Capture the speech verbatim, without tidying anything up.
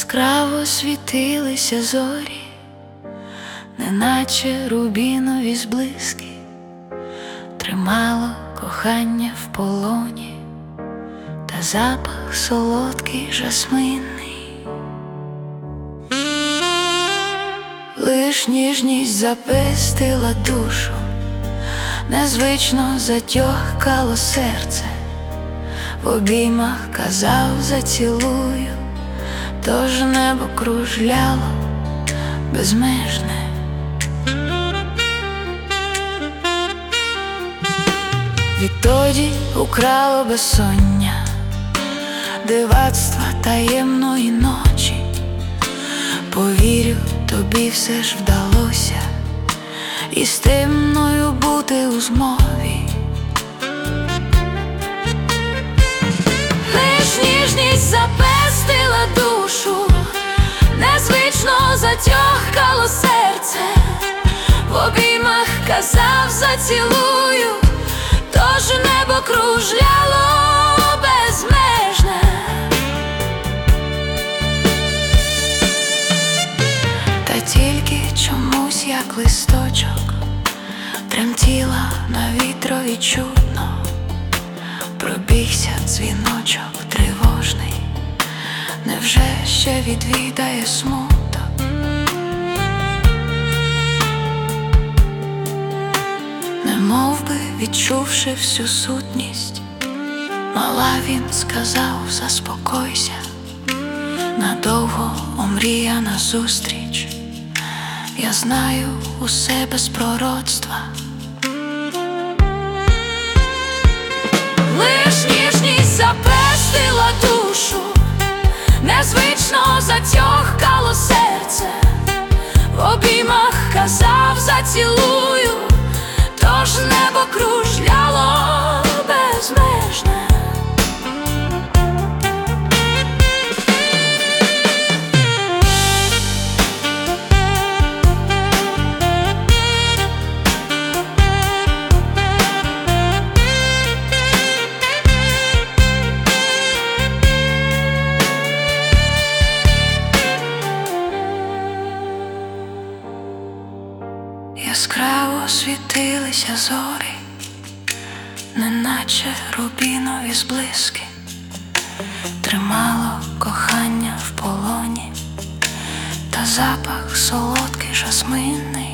Яскраво світилися зорі, неначе рубінові зблиски, тримало кохання в полоні, та запах солодкий жасминний. Лиш ніжність запестила душу, незвично затьохкало серце, в обіймах казав зацілую, тож небо кружляло безмежне. Відтоді украло безсоння, дивацтва таємної ночі. Повірю, тобі все ж вдалося із темною бути у змові. Лиш ніжність запестила душу, незвично затьохкало серце, в обіймах казав зацілую, тож небо кружляло безмежне. Та тільки чомусь, як листочок, тремтіла на вітрові чудно, пробігся дзвіночок тривожний, невже ще відвідає смуток? Немов би відчувши всю сутність, мала він сказав: заспокойся, надовго омріяна зустріч, я знаю усе без пророцтва. Лиш ніжність запестила душу, незвично затьохкало серце, в обіймах казав зацілую, тож небо кружляло безмежне. Яскраво світилися зорі, неначе рубінові зблиски, тримало кохання в полоні, та запах солодкий жасминний.